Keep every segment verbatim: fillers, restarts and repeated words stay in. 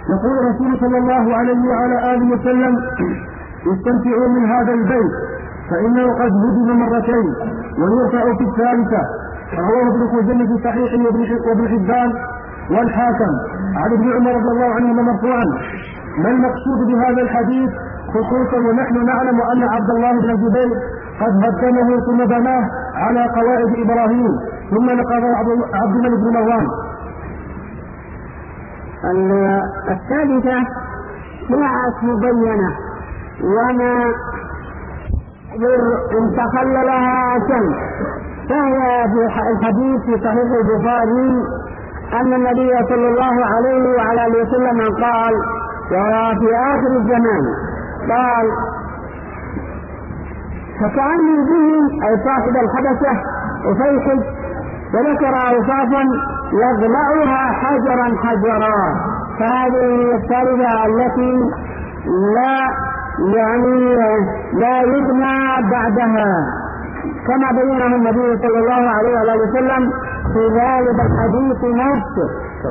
يقول الرسول صلى الله عليه وعلى آله وسلم: استمتعوا من هذا البيت فإنه قد هدم مرتين ويرفع في الثالثة. رواه ابن خزيمة في صحيحه وابن حبان والحاكم عن ابن عمر رضي الله عنهما مرفوعا. ما المقصود بهذا الحديث خصوصا ونحن نعلم أن عبد الله بن الزبير قد هدمه ثم بناه على قواعد إبراهيم ثم نقضه عبد الملك بن مروان؟ الثالثة جاءت مبينة وما إن تخللها شمس، فهي في الحديث في صحيح البخاري أن النبي صلى الله عليه وعلى آله وسلم قال: وفي آخر الزمان قال: فكأني بهم أي صاحب الحبشة وفيحج، وذكر أوصافا يضلعها حجرا حجرا. فهذه الثالثة التي لا يعني لا يبنى بعدها، كما بينه النبي صلى الله عليه وآله وسلم في ذلك الحديث نفسه.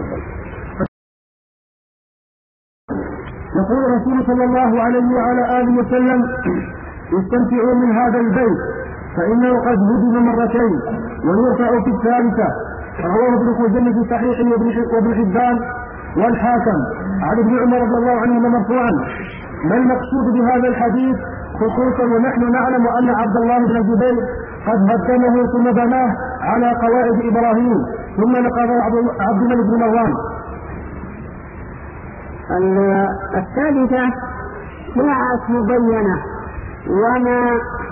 يقول الرسول صلى الله عليه وعلى آله وسلم: استمتعوا من هذا البيت فإنه قد هدم مرتين ويرفع في الثالثة. رواه ابن خزيمة في صحيحه وابن حبان والحاكم عن ابن عمر رضي الله عنهما مرفوعا. ما المقصود بهذا الحديث خصوصا ونحن نعلم أن عبد الله بن الزبير قد هدمه ثم بناه على قواعد إبراهيم ثم نقضه عبد الملك بن مروان؟ الثالثة جاءت مبينة وما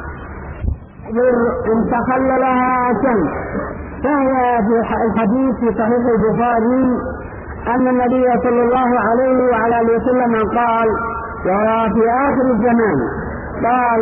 إن تخللها شمس، فهي في الحديث في صحيح البخاري أن النبي صلى الله عليه وعلى آله وسلم قال: وفي آخر الزمان قال: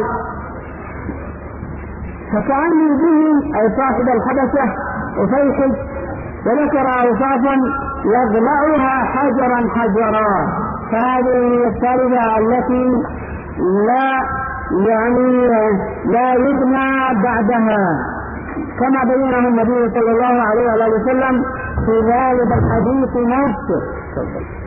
فكأني بهم أي صاحب الحبشة وفيحج، وذكر أوصافا يضلعها حجرا حجرا. فهذه الثالثة التي لا يعني لا يبنى بعدها، كما بينه النبي صلى الله عليه وآله وسلم في ذلك الحديث نفسه.